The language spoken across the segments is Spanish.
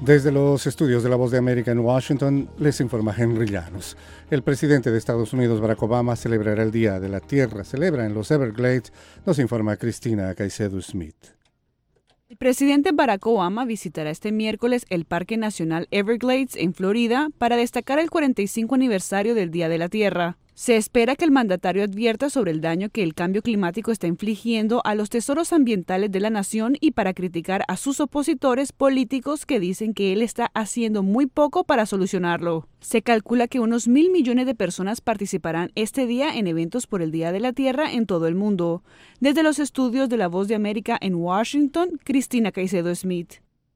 Desde los estudios de La Voz de América en Washington, les informa Henry Llanos. El presidente de Estados Unidos, Barack Obama, celebrará el Día de la Tierra. Celebra en los Everglades, nos informa Cristina Caicedo Smith. El presidente Barack Obama visitará este miércoles el Parque Nacional Everglades en Florida para destacar el 45 aniversario del Día de la Tierra. Se espera que el mandatario advierta sobre el daño que el cambio climático está infligiendo a los tesoros ambientales de la nación y para criticar a sus opositores políticos que dicen que él está haciendo muy poco para solucionarlo. Se calcula que unos 1.000 millones de personas participarán este día en eventos por el Día de la Tierra en todo el mundo. Desde los estudios de La Voz de América en Washington, Cristina Caicedo Smith.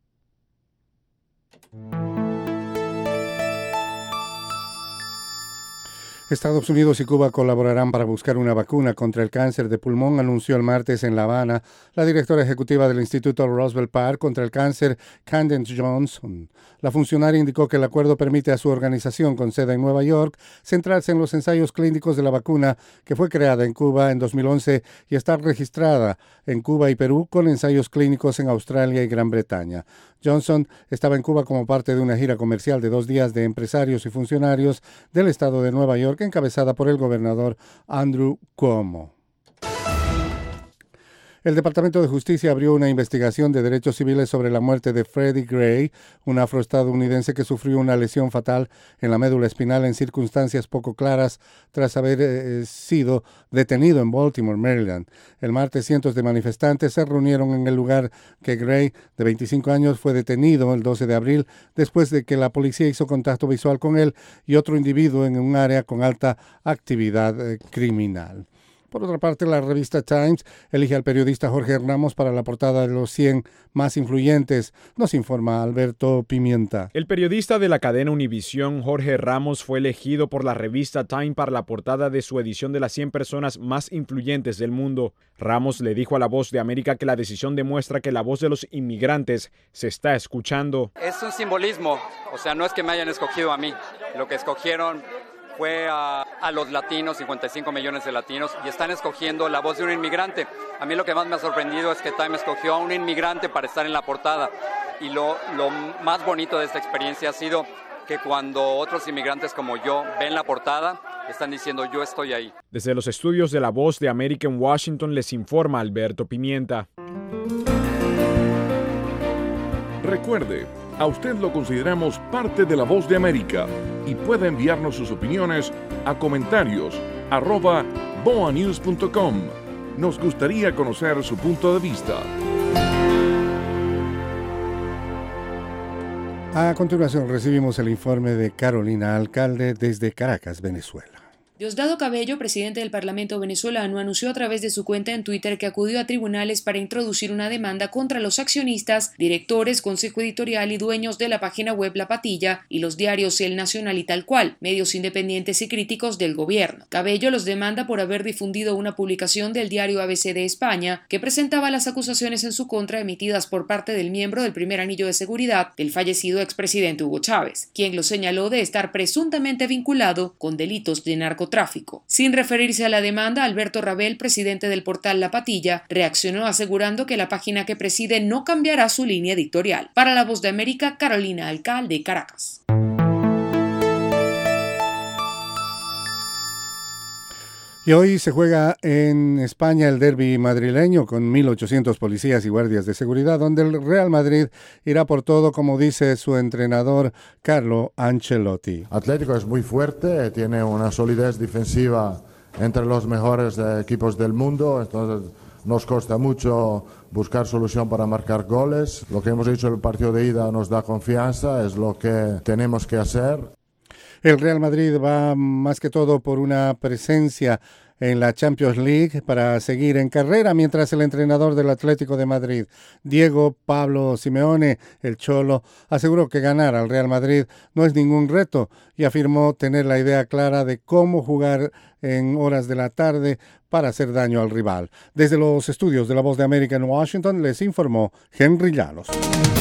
Estados Unidos y Cuba colaborarán para buscar una vacuna contra el cáncer de pulmón, anunció el martes en La Habana la directora ejecutiva del Instituto Roosevelt Park contra el cáncer, Candace Johnson. La funcionaria indicó que el acuerdo permite a su organización con sede en Nueva York centrarse en los ensayos clínicos de la vacuna que fue creada en Cuba en 2011 y está registrada en Cuba y Perú con ensayos clínicos en Australia y Gran Bretaña. Johnson estaba en Cuba como parte de una gira comercial de 2 días de empresarios y funcionarios del estado de Nueva York, encabezada por el gobernador Andrew Cuomo. El Departamento de Justicia abrió una investigación de derechos civiles sobre la muerte de Freddie Gray, un afroestadounidense que sufrió una lesión fatal en la médula espinal en circunstancias poco claras tras haber sido detenido en Baltimore, Maryland. El martes, cientos de manifestantes se reunieron en el lugar que Gray, de 25 años, fue detenido el 12 de abril después de que la policía hizo contacto visual con él y otro individuo en un área con alta actividad criminal. Por otra parte, la revista Times elige al periodista Jorge Ramos para la portada de los 100 más influyentes, nos informa Alberto Pimienta. El periodista de la cadena Univisión, Jorge Ramos, fue elegido por la revista Time para la portada de su edición de las 100 personas más influyentes del mundo. Ramos le dijo a La Voz de América que la decisión demuestra que la voz de los inmigrantes se está escuchando. Es un simbolismo, o sea, no es que me hayan escogido a mí, lo que escogieron fue a los latinos, 55 millones de latinos, y están escogiendo la voz de un inmigrante. A mí lo que más me ha sorprendido es que Time escogió a un inmigrante para estar en la portada. Y lo más bonito de esta experiencia ha sido que cuando otros inmigrantes como yo ven la portada, están diciendo yo estoy ahí. Desde los estudios de La Voz de América en Washington les informa Alberto Pimienta. Recuerde, a usted lo consideramos parte de La Voz de América y puede enviarnos sus opiniones a comentarios@boanews.com. Nos gustaría conocer su punto de vista. A continuación recibimos el informe de Carolina Alcalde desde Caracas, Venezuela. Diosdado Cabello, presidente del Parlamento venezolano, anunció a través de su cuenta en Twitter que acudió a tribunales para introducir una demanda contra los accionistas, directores, consejo editorial y dueños de la página web La Patilla y los diarios El Nacional y Tal Cual, medios independientes y críticos del gobierno. Cabello los demanda por haber difundido una publicación del diario ABC de España que presentaba las acusaciones en su contra emitidas por parte del miembro del primer anillo de seguridad del fallecido expresidente Hugo Chávez, quien lo señaló de estar presuntamente vinculado con delitos de narcotráfico. Sin referirse a la demanda, Alberto Rabel, presidente del portal La Patilla, reaccionó asegurando que la página que preside no cambiará su línea editorial. Para La Voz de América, Carolina Alcalde, Caracas. Y hoy se juega en España el derbi madrileño con 1.800 policías y guardias de seguridad, donde el Real Madrid irá por todo, como dice su entrenador Carlo Ancelotti. Atlético es muy fuerte, tiene una solidez defensiva entre los mejores equipos del mundo, entonces nos cuesta mucho buscar solución para marcar goles. Lo que hemos hecho en el partido de ida nos da confianza, es lo que tenemos que hacer. El Real Madrid va más que todo por una presencia en la Champions League para seguir en carrera, mientras el entrenador del Atlético de Madrid, Diego Pablo Simeone, el Cholo, aseguró que ganar al Real Madrid no es ningún reto y afirmó tener la idea clara de cómo jugar en horas de la tarde para hacer daño al rival. Desde los estudios de La Voz de América en Washington les informó Henry Llanos.